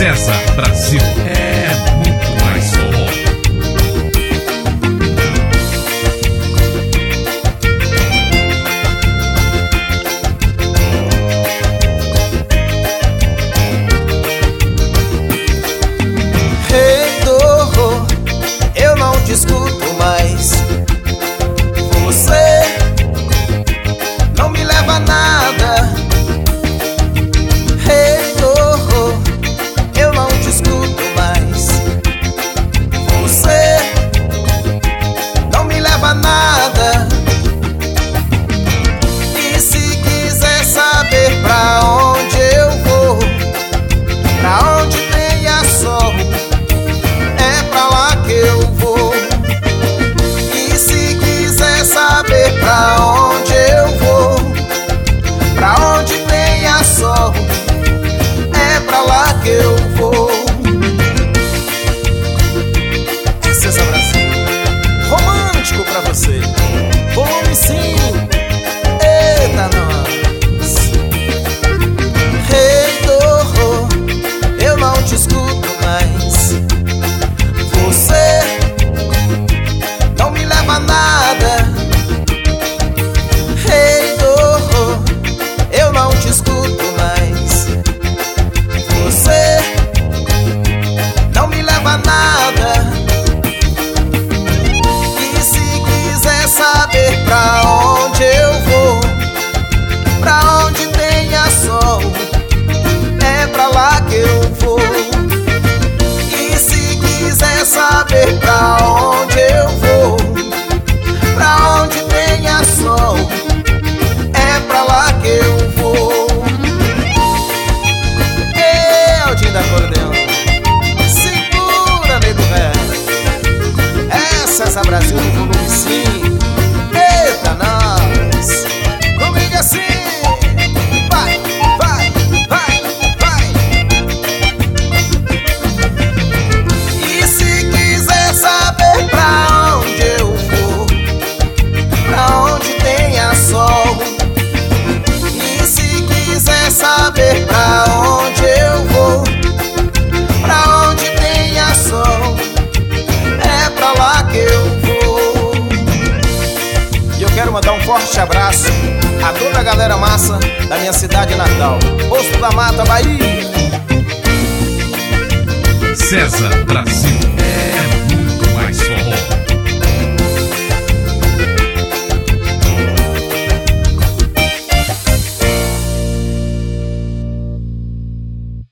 César Brasil é muito mais forró. Reitor, eu não discuto mais. Você não me leva a nada. Reitor, eu não discuto mais. Você não me leva a nada. E se quiser saber pra onde eu vou, pra onde tem a sol, é pra lá que eu vou. E se quiser saber pra onde eu vou, pra onde tem a sol, é pra lá que eu vou. É César Brasil, romântico pra você. Volume 5, eita nós. Reitor, eu não te escuto mais. Você não me leva a nada. Reitor, eu não te escuto mais. Você não me leva a nada. E se quiser saber pra onde eu vou, pra onde tenha sol, é pra lá que eu vou. E se quiser saber pra onde eu vou, pra onde tenha sol, é pra lá que eu vou. Eldinho da Acordeão, segura, nego velho. É César Brasil no volume 5. Eita nós, comigo assim. Vai, vai, vai, vai. E se quiser saber pra onde eu vou, pra onde tenha sol, e se quiser saber pra onde eu vou, pra onde tenha sol, é pra lá que eu vou. E eu quero mandar um forte abraço a toda a galera massa da minha cidade natal, Posto da Mata, Bahia. César Brasil é muito mais forró.